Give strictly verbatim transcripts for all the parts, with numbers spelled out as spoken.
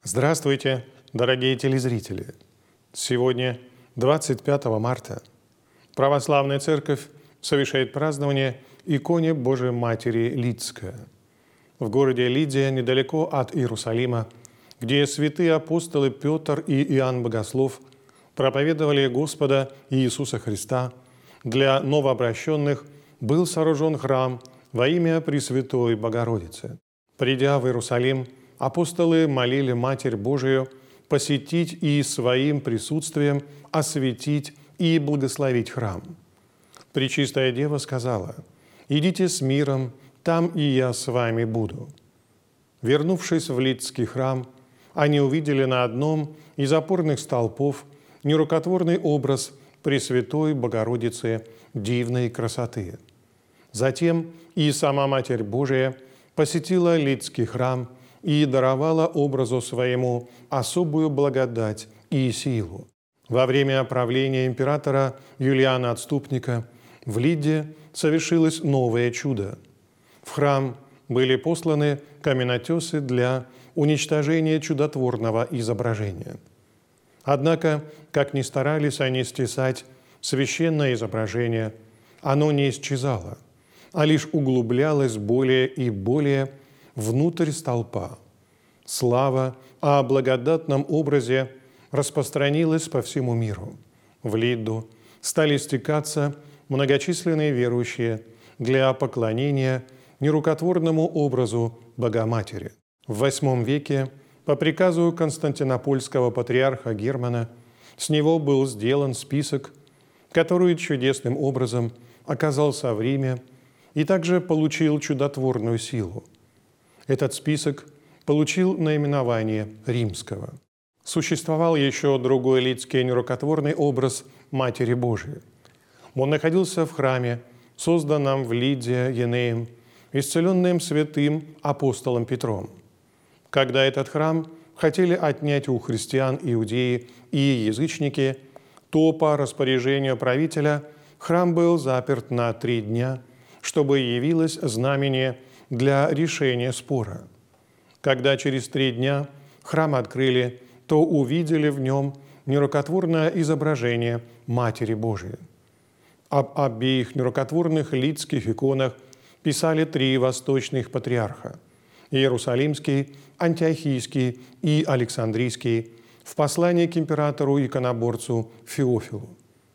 Здравствуйте, дорогие телезрители! Сегодня, двадцать пятого марта, Православная Церковь совершает празднование иконе Божией Матери Лидской. В городе Лидия, недалеко от Иерусалима, где святые апостолы Петр и Иоанн Богослов проповедовали Господа Иисуса Христа, для новообращенных был сооружен храм во имя Пресвятой Богородицы. Придя в Иерусалим, апостолы молили Матерь Божию посетить и своим присутствием осветить и благословить храм. Пречистая Дева сказала: «Идите с миром, там и я с вами буду». Вернувшись в Лидский храм, они увидели на одном из опорных столпов нерукотворный образ Пресвятой Богородицы дивной красоты. Затем и сама Матерь Божия посетила Лидский храм и даровала образу своему особую благодать и силу. Во время правления императора Юлиана Отступника в Лидде совершилось новое чудо. В храм были посланы каменотесы для уничтожения чудотворного изображения. Однако, как ни старались они стесать священное изображение, оно не исчезало, а лишь углублялось более и более внутрь столпа. Слава о благодатном образе распространилась по всему миру. В Лидду стали стекаться многочисленные верующие для поклонения нерукотворному образу Богоматери. В восьмом веке по приказу константинопольского патриарха Германа с него был сделан список, который чудесным образом оказался в Риме и также получил чудотворную силу. Этот список получил наименование римского. Существовал еще другой лидский нерукотворный образ Матери Божией. Он находился в храме, созданном в Лидде Енеем, исцеленным святым апостолом Петром. Когда этот храм хотели отнять у христиан иудеи и язычники, то по распоряжению правителя храм был заперт на три дня, чтобы явилось знамение для решения спора. Когда через три дня храм открыли, то увидели в нем нерукотворное изображение Матери Божией. Об обеих нерукотворных лидских иконах писали три восточных патриарха – Иерусалимский, Антиохийский и Александрийский – в послании к императору-иконоборцу Феофилу.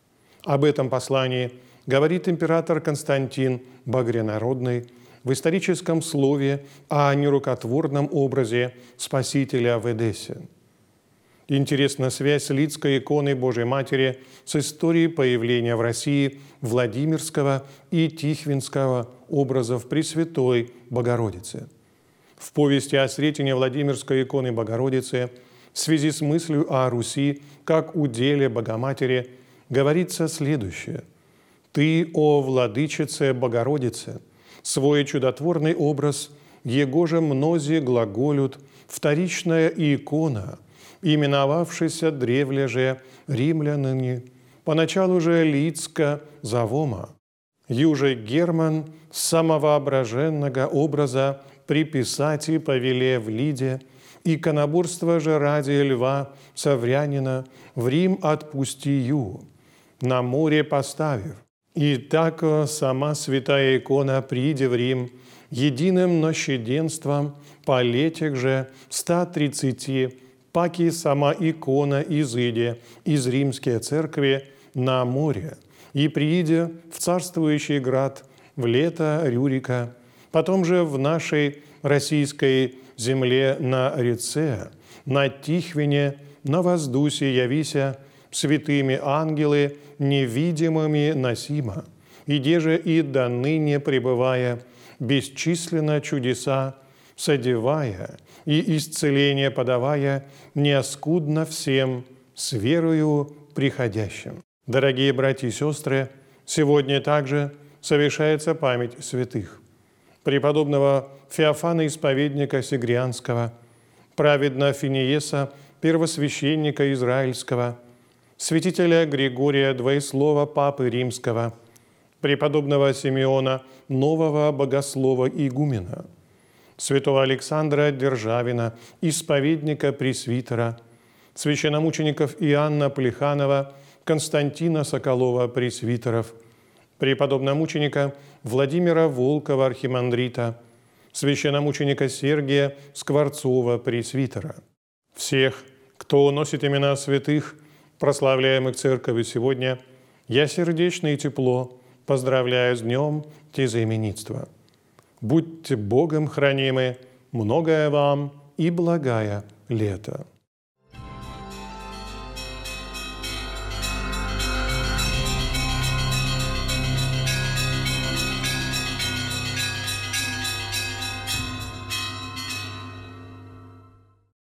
Об этом послании говорит император Константин Багрянародный в историческом слове о нерукотворном образе Спасителя в Эдессе. Интересна связь лидской иконы Божией Матери с историей появления в России Владимирского и Тихвинского образов Пресвятой Богородицы. В повести о сретении Владимирской иконы Богородицы в связи с мыслью о Руси как уделе Богоматери говорится следующее: «Ты, о владычице Богородице, свой чудотворный образ, его же мнози глаголют, вторичная икона, именовавшаяся древле же римляныне, поначалу же Лидска завома, юже Герман самовоображенного образа приписати повеле в Лиде, иконоборство же ради льва Саврянина в Рим отпустию, на море поставив. И так сама святая икона приди в Рим единым нощеденством по летях же ста тридцати, паки сама икона изыде из римской церкви на море, и прииде в царствующий град в лето Рюрика, потом же в нашей российской земле на Реце, на Тихвине, на воздусе явися, святыми ангелы невидимыми носима, и деже и до ныне пребывая, бесчисленно чудеса содевая и исцеление подавая неоскудно всем с верою приходящим». Дорогие братья и сестры, сегодня также совершается память святых: преподобного Феофана Исповедника Сигрианского, праведного Финиеса, первосвященника Израильского, святителя Григория Двоеслова Папы Римского, преподобного Симеона Нового Богослова Игумена, святого Александра Державина, исповедника пресвитера, священномучеников Иоанна Плеханова, Константина Соколова пресвитеров, преподобномученика Владимира Волкова архимандрита, священномученика Сергия Скворцова пресвитера. Всех, кто носит имена святых, прославляемых Церковью сегодня, я сердечно и тепло поздравляю с днем тезаименитства. Будьте Богом хранимы, многое вам и благая лето.